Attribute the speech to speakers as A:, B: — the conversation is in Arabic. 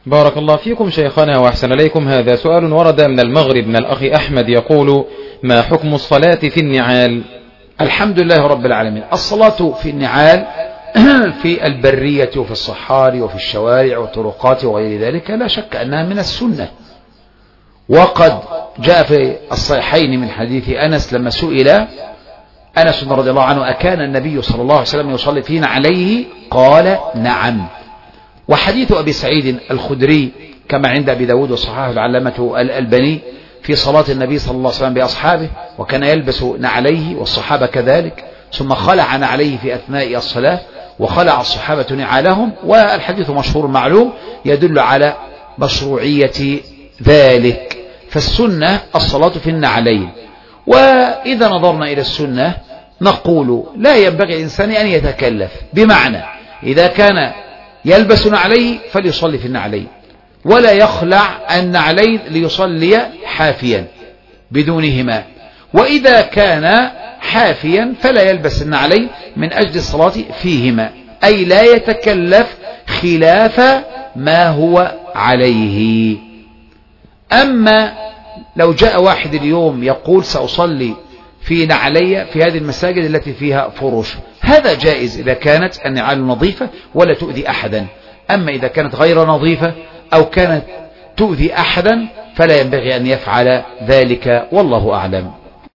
A: بارك الله فيكم شيخنا وأحسن إليكم. هذا سؤال ورد من المغرب من الأخ أحمد يقول: ما حكم الصلاة في النعال؟
B: الحمد لله رب العالمين. الصلاة في النعال في البرية وفي الصحاري وفي الشوارع والطرقات وغير ذلك لا شك أنها من السنة، وقد جاء في الصحيحين من حديث أنس لما سئل أنس رضي الله عنه: أكان النبي صلى الله عليه وسلم يصلي فينا عليه؟ قال: نعم. وحديث أبي سعيد الخدري كما عند أبي داود وصححه العلامة الألباني في صلاة النبي صلى الله عليه وسلم بأصحابه، وكان يلبس نعليه والصحابة كذلك، ثم خلع نعليه في أثناء الصلاة وخلع الصحابة نعالهم، والحديث مشهور معلوم يدل على مشروعية ذلك. فالسنة الصلاة في النعلين. وإذا نظرنا إلى السنة نقول لا ينبغي الإنسان أن يتكلف، بمعنى إذا كان يلبس نعليه فليصلي في النعلين، ولا يخلع النعلين ليصلي حافيا بدونهما، وإذا كان حافيا فلا يلبس النعلين من أجل الصلاة فيهما، أي لا يتكلف خلاف ما هو عليه. أما لو جاء واحد اليوم يقول سأصلي في نعلي في هذه المساجد التي فيها فرش، هذا جائز إذا كانت النعال نظيفة ولا تؤذي أحدا. أما إذا كانت غير نظيفة أو كانت تؤذي أحدا فلا ينبغي أن يفعل ذلك، والله أعلم.